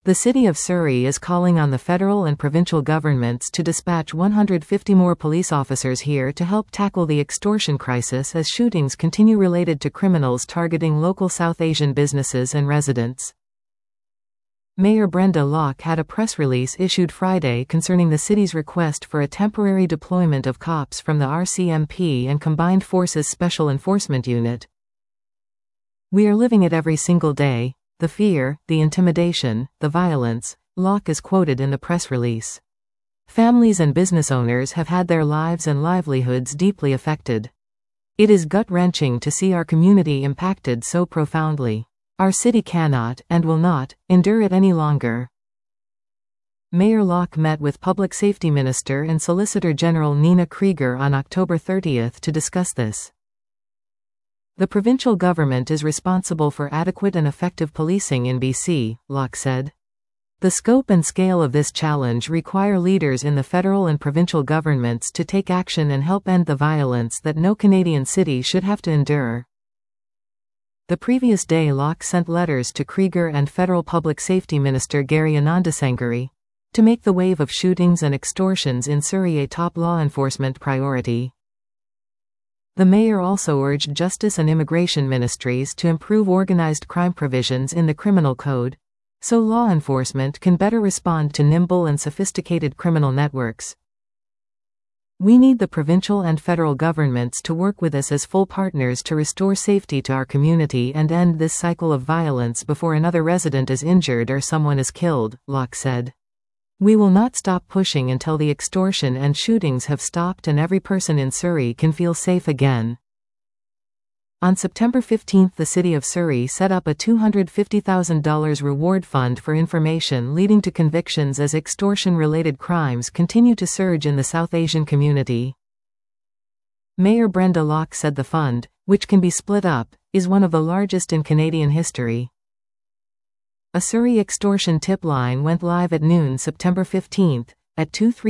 The city of Surrey is calling on the federal and provincial governments to dispatch 150 more police officers here to help tackle the extortion crisis as shootings continue related to criminals targeting local South Asian businesses and residents. Mayor Brenda Locke had a press release issued Friday concerning the city's request for a temporary deployment of cops from the RCMP and Combined Forces Special Enforcement Unit. "We are living it every single day. The fear, the intimidation, the violence," Locke is quoted in the press release. "Families and business owners have had their lives and livelihoods deeply affected. It is gut-wrenching to see our community impacted so profoundly. Our city cannot, and will not, endure it any longer." Mayor Locke met with Public Safety Minister and Solicitor General Nina Krieger on October 30 to discuss this. "The provincial government is responsible for adequate and effective policing in BC," Locke said. "The scope and scale of this challenge require leaders in the federal and provincial governments to take action and help end the violence that no Canadian city should have to endure." The previous day, Locke sent letters to Krieger and Federal Public Safety Minister Gary Anandasangari to make the wave of shootings and extortions in Surrey a top law enforcement priority. The mayor also urged Justice and Immigration Ministries to improve organized crime provisions in the Criminal Code, so law enforcement can better respond to nimble and sophisticated criminal networks. "We need the provincial and federal governments to work with us as full partners to restore safety to our community and end this cycle of violence before another resident is injured or someone is killed," Locke said. "We will not stop pushing until the extortion and shootings have stopped and every person in Surrey can feel safe again." On September 15, the City of Surrey set up a $250,000 reward fund for information leading to convictions as extortion-related crimes continue to surge in the South Asian community. Mayor Brenda Locke said the fund, which can be split up, is one of the largest in Canadian history. A Surrey extortion tip line went live at noon September 15, at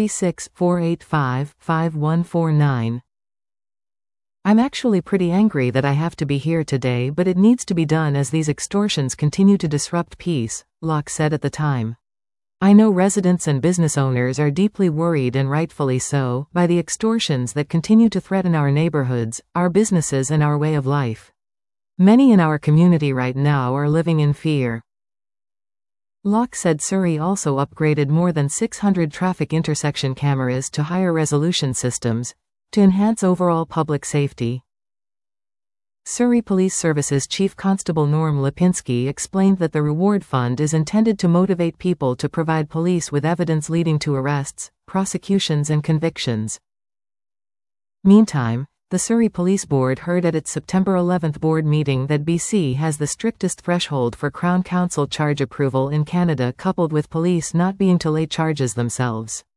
236-485-5149. "I'm actually pretty angry that I have to be here today, but it needs to be done as these extortions continue to disrupt peace," Locke said at the time. "I know residents and business owners are deeply worried, and rightfully so, by the extortions that continue to threaten our neighborhoods, our businesses and our way of life. Many in our community right now are living in fear." Locke said Surrey also upgraded more than 600 traffic intersection cameras to higher resolution systems to enhance overall public safety. Surrey Police Services Chief Constable Norm Lipinski explained that the reward fund is intended to motivate people to provide police with evidence leading to arrests, prosecutions and convictions. Meantime, the Surrey Police Board heard at its September 11 board meeting that BC has the strictest threshold for Crown Counsel charge approval in Canada, coupled with police not being to lay charges themselves.